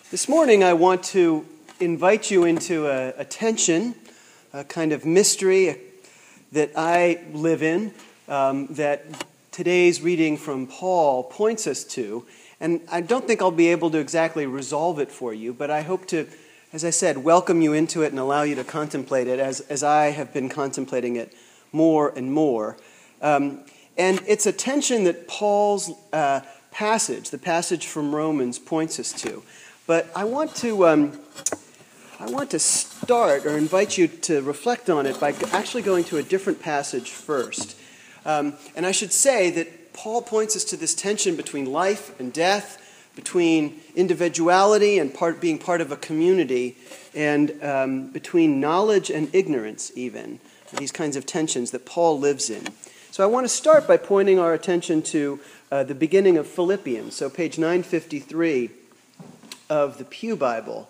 This morning I want to invite you into a tension, a kind of mystery that I live in, that today's reading from Paul points us to. And I don't think I'll be able to exactly resolve it for you, but I hope to, as I said, welcome you into it and allow you to contemplate it as I have been contemplating it more and more. And it's a tension that Paul's passage, the passage from Romans, points us to. But I want to start or invite you to reflect on it by actually going to a different passage first. And I should say that Paul points us to this tension between life and death, between individuality and being part of a community, and between knowledge and ignorance even, these kinds of tensions that Paul lives in. So I want to start by pointing our attention to the beginning of Philippians, so page 953 of the Pew Bible,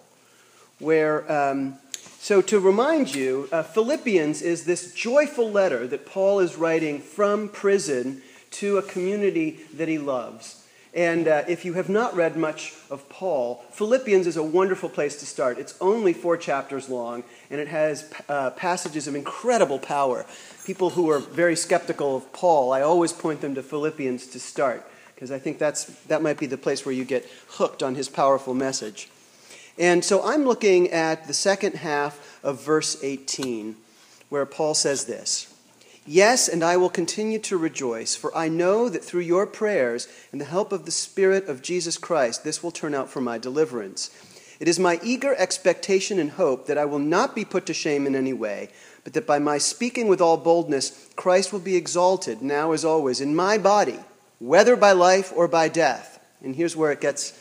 where, so to remind you, Philippians is this joyful letter that Paul is writing from prison to a community that he loves. And if you have not read much of Paul, Philippians is a wonderful place to start. It's only 4 chapters long, and it has passages of incredible power. People who are very skeptical of Paul, I always point them to Philippians to start, because I think that might be the place where you get hooked on his powerful message. And so I'm looking at the second half of verse 18, where Paul says this: "Yes, and I will continue to rejoice, for I know that through your prayers and the help of the Spirit of Jesus Christ, this will turn out for my deliverance. It is my eager expectation and hope that I will not be put to shame in any way, but that by my speaking with all boldness, Christ will be exalted, now as always, in my body, whether by life or by death." And here's where it gets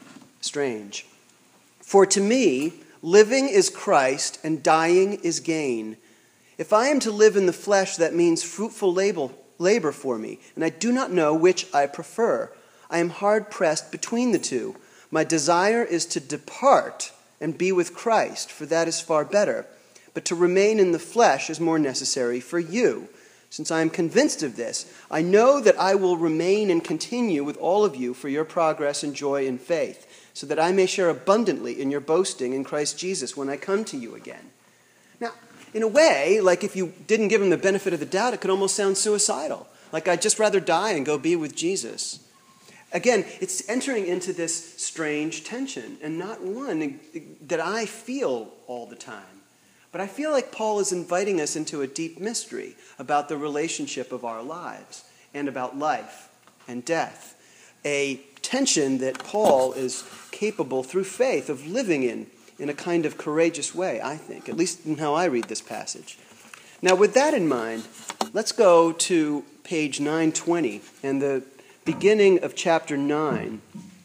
strange. "For to me, living is Christ and dying is gain. If I am to live in the flesh, that means fruitful labor for me, and I do not know which I prefer. I am hard-pressed between the two. My desire is to depart and be with Christ, for that is far better. But to remain in the flesh is more necessary for you. Since I am convinced of this, I know that I will remain and continue with all of you for your progress and joy in faith, so that I may share abundantly in your boasting in Christ Jesus when I come to you again." Now, in a way, like if you didn't give him the benefit of the doubt, it could almost sound suicidal. Like, I'd just rather die and go be with Jesus. Again, it's entering into this strange tension, and not one that I feel all the time. But I feel like Paul is inviting us into a deep mystery about the relationship of our lives and about life and death. A tension that Paul is capable, through faith, of living in a kind of courageous way, I think, at least in how I read this passage. Now, with that in mind, let's go to page 920 and the beginning of chapter 9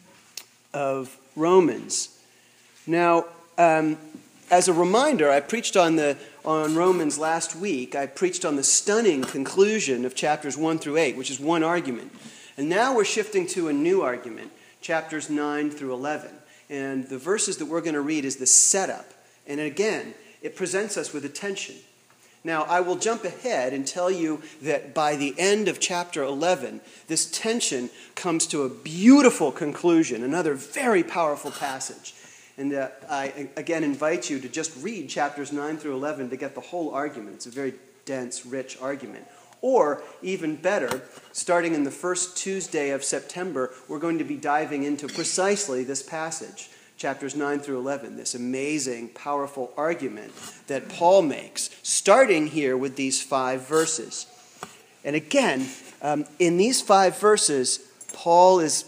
of Romans. Now, as a reminder, I preached on Romans last week. I preached on the stunning conclusion of chapters 1 through 8, which is one argument. And now we're shifting to a new argument, chapters 9 through 11. And the verses that we're going to read is the setup. And again, it presents us with a tension. Now, I will jump ahead and tell you that by the end of chapter 11, this tension comes to a beautiful conclusion, another very powerful passage. And I, again, invite you to just read chapters 9 through 11 to get the whole argument. It's a very dense, rich argument. Or, even better, starting in the first Tuesday of September, we're going to be diving into precisely this passage, chapters 9 through 11, this amazing, powerful argument that Paul makes, starting here with these 5 verses. And again, in these 5 verses, Paul is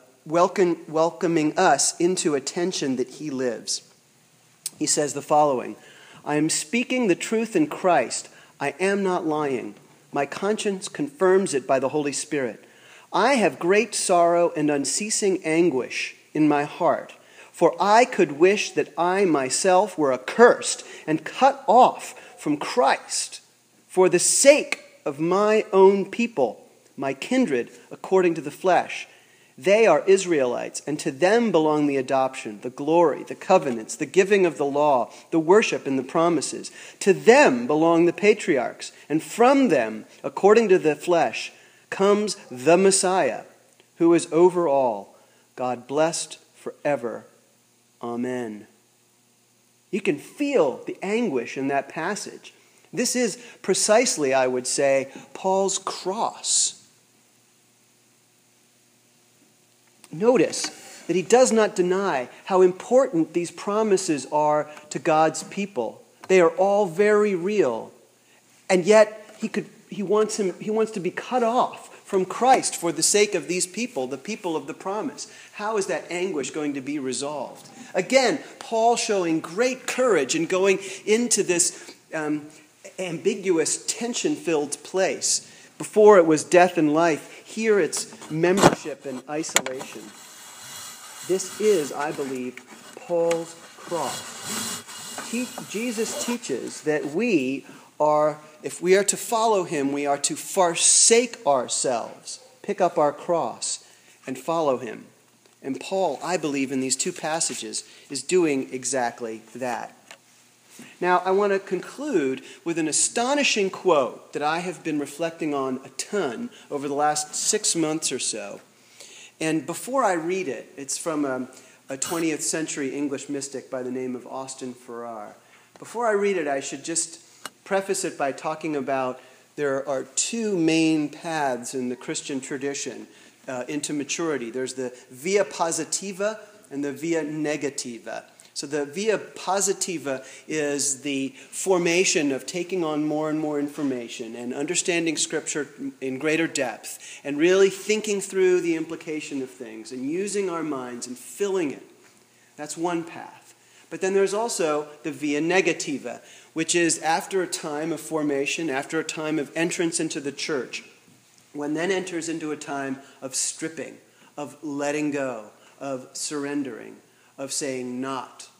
welcoming us into a tension that he lives. He says the following: "I am speaking the truth in Christ. I am not lying. My conscience confirms it by the Holy Spirit. I have great sorrow and unceasing anguish in my heart, for I could wish that I myself were accursed and cut off from Christ for the sake of my own people, my kindred according to the flesh. They are Israelites, and to them belong the adoption, the glory, the covenants, the giving of the law, the worship and the promises. To them belong the patriarchs, and from them, according to the flesh, comes the Messiah, who is over all, God blessed forever. Amen. You can feel the anguish in that passage. This is precisely, I would say, Paul's cross. Notice that he does not deny how important these promises are to God's people. They are all very real. And yet he wants to be cut off from Christ for the sake of these people, the people of the promise. How is that anguish going to be resolved? Again, Paul showing great courage in going into this ambiguous, tension-filled place. Before it was death and life. Here it's membership and isolation. This is, I believe, Paul's cross. Jesus teaches that if we are to follow him, we are to forsake ourselves, pick up our cross, and follow him. And Paul, I believe, in these two passages, is doing exactly that. Now, I want to conclude with an astonishing quote that I have been reflecting on a ton over the last 6 months or so. And before I read it, it's from a 20th century English mystic by the name of Austin Farrar. Before I read it, I should just preface it by talking about there are two main paths in the Christian tradition into maturity. There's the via positiva and the via negativa. So the via positiva is the formation of taking on more and more information and understanding Scripture in greater depth and really thinking through the implication of things and using our minds and filling it. That's one path. But then there's also the via negativa, which is after a time of formation, after a time of entrance into the church, one then enters into a time of stripping, of letting go, of surrendering, of saying not,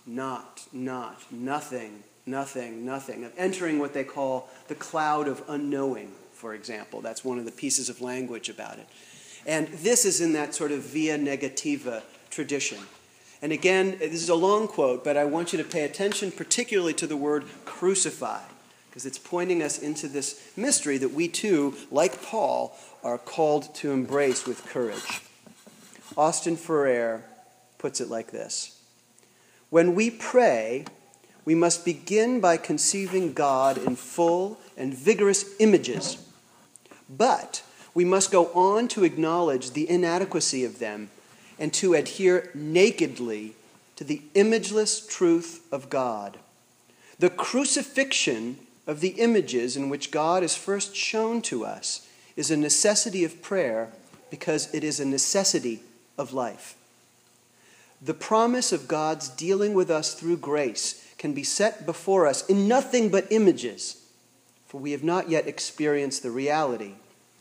nothing, of entering what they call the cloud of unknowing, for example. That's one of the pieces of language about it. And this is in that sort of via negativa tradition. And again, this is a long quote, but I want you to pay attention particularly to the word crucify, because it's pointing us into this mystery that we too, like Paul, are called to embrace with courage. Austin Farrar puts it like this: when we pray, we must begin by conceiving God in full and vigorous images, but we must go on to acknowledge the inadequacy of them and to adhere nakedly to the imageless truth of God. The crucifixion of the images in which God is first shown to us is a necessity of prayer because it is a necessity of life. The promise of God's dealing with us through grace can be set before us in nothing but images, for we have not yet experienced the reality.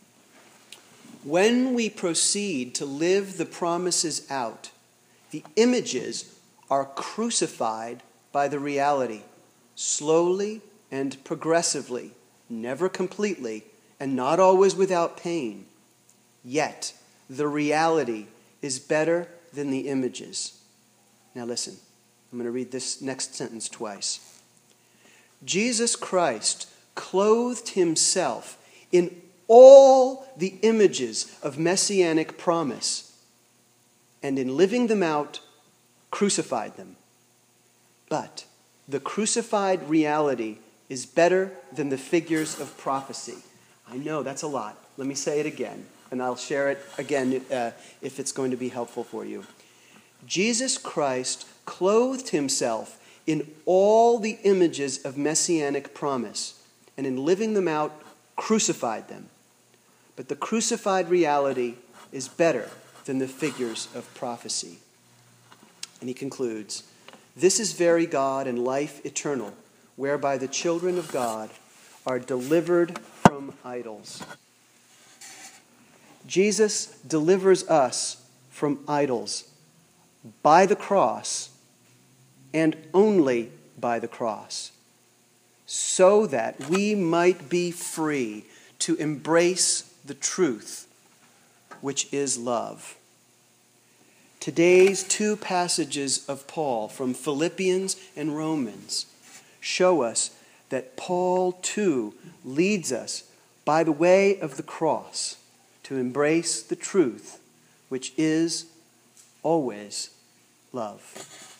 When we proceed to live the promises out, the images are crucified by the reality, slowly and progressively, never completely, and not always without pain. Yet, the reality is better than the images. Now listen, I'm going to read this next sentence twice. Jesus Christ clothed himself in all the images of messianic promise, and in living them out, crucified them. But the crucified reality is better than the figures of prophecy. I know that's a lot. Let me say it again, and I'll share it again if it's going to be helpful for you. Jesus Christ clothed himself in all the images of messianic promise, and in living them out, crucified them. But the crucified reality is better than the figures of prophecy. And he concludes, this is very God and life eternal, whereby the children of God are delivered from idols. Jesus delivers us from idols by the cross and only by the cross, so that we might be free to embrace the truth, which is love. Today's two passages of Paul from Philippians and Romans show us that Paul too leads us by the way of the cross to embrace the truth, which is always love.